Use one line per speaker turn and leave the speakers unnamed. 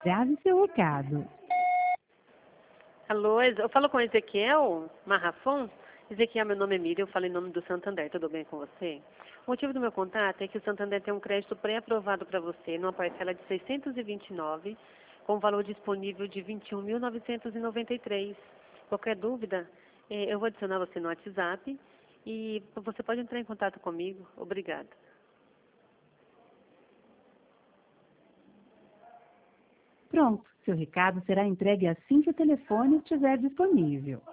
Grave seu recado.
Alô, eu falo com Ezequiel Marrafon. Ezequiel, meu nome é Miriam, eu falo em nome do Santander, tudo bem com você? O motivo do meu contato é que o Santander tem um crédito pré-aprovado para você, numa parcela de 629, com valor disponível de 21.993. Qualquer dúvida, eu vou adicionar você no WhatsApp e você pode entrar em contato comigo. Obrigada.
Pronto, seu recado será entregue assim que o telefone estiver disponível.